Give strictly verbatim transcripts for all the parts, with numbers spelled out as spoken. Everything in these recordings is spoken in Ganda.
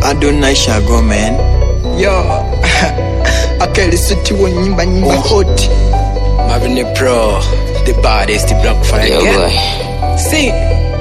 Adonai Shago, man. Yo, Akeli City one nyimba nyimba hot. Marvin the Pro, the baddest, the black fire. Yo, again. boy. See.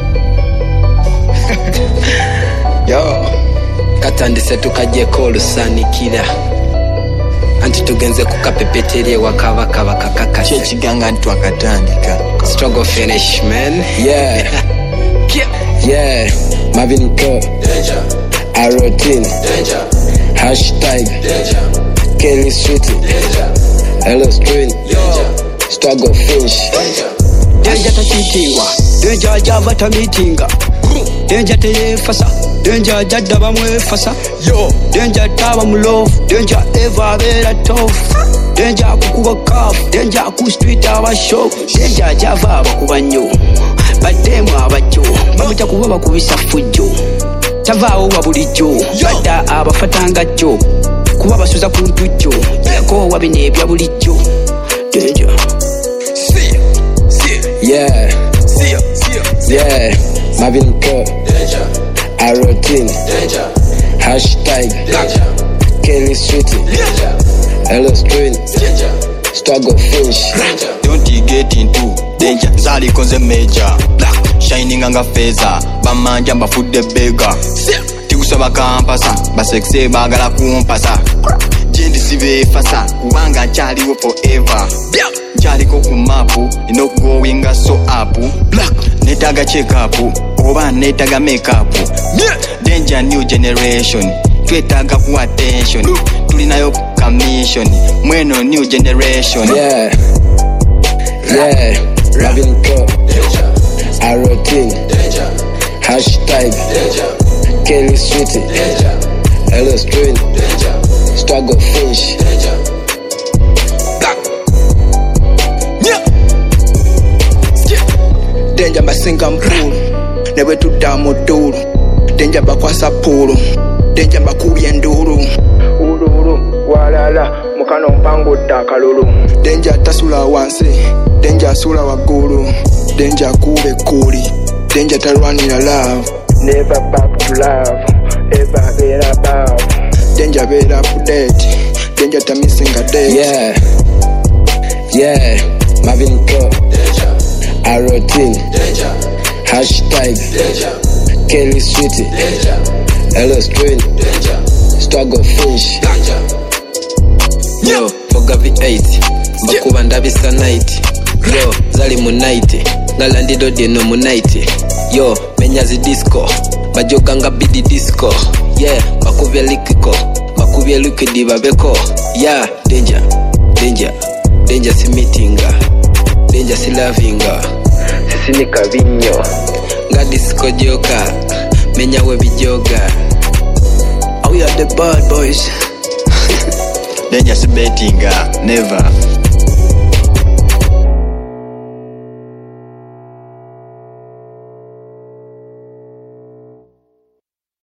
Yo, katandise tukaje kolusanikira anti tugenze kukapepeterye wakabaka bakakakase chechiganga ntwakatandika. struggle finish, man. Yeah. Yeah. Marvin Pro. Danger. A routine. Danger. Hashtag. Danger. Kelly Sweetie. Danger. Hello String. Danger. Struggle Finish. Danger. Danger tachitingwa. Danger java tamitinga. Danger teyefasa. Danger jadda bamwefasa. Yo. Danger taba mulofu. Danger eva bera tofu. Danger kukuba kafu. Danger ku street abashow. Danger java abakuba nnyo. Bademu abajo. Bamuja kuba bakubisa fujjo. Tavaawo wa bulijjo. Badda abafatanga jjo. Kuba basuza ku ntujjo. Yako wabine ebya bulijjo. Danger. See. See. Yeah. See. See. Yeah. Marvin Pro. Danger. A routine. Danger. Hashtag. Danger. Kelly Sweetie. Danger. Hello String. Danger. Struggle Finish. Danger. Don't get into danger. Zali konze major. Black shining anga feza. Bamanja mbafude bega. Tikusaba kampasa. Basekse bagala kumpasa. Jendi sibe fasa. Kubanga nchaliwo forever. Nchaliko kumapu. Ino going so up. Black netaga check up. Oba netaga make up. Danger new generation. Twetaga ku attention. Tulinayo commission. Mweno new generation. Yeah. Yeah. Marvin Pro. Danger. A routine. Danger. Hashtag. Danger. Kelly Sweetie. Danger. Hello String. Danger. Struggle Finish. Danger. Danger basinga mpulu newe tuddamu ddulu. Danger bakwasa pulu. Danger bakubye ndulu. Ululu walala mukano mpango akalulu. Danger tasula wansi. Danger asula waggulu. Danger kube kuli. Danger talwanira love. Never back to love. Ever beera above. Danger beera update. Danger ta missing a date. Yeah. Yeah. Marvin Pro. Danger. A routine. Danger. Hashtag. Danger. Kelly Sweetie. Danger. Hello String. Danger. Struggle Finish. Danger. Yo, Fogavi eight. Bakuba ndabisa night. Yo, zali mu night. Ngalandido deno mu night. Yo, menyazi disco. Bajoganga bidi disco. Yeah, bakubye likiko. Bakubye lukidi babeko. Yeah, danger. Danger. Danger si meetinga. Danger si lavinga. Sisi ni kabinyo. Nga disco joka. Menya we bijoga. We are the bad boys. Danger si bettinga. Never.